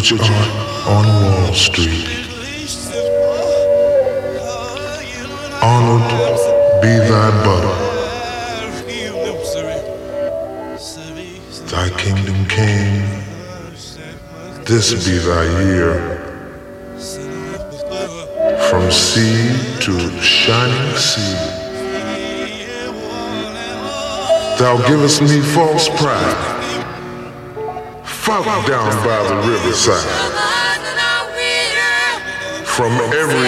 which art on Wall Street. Honored be thy butter, thy kingdom came, this be thy year. From sea to shining sea, thou givest me false pride, fought down by the riverside. From every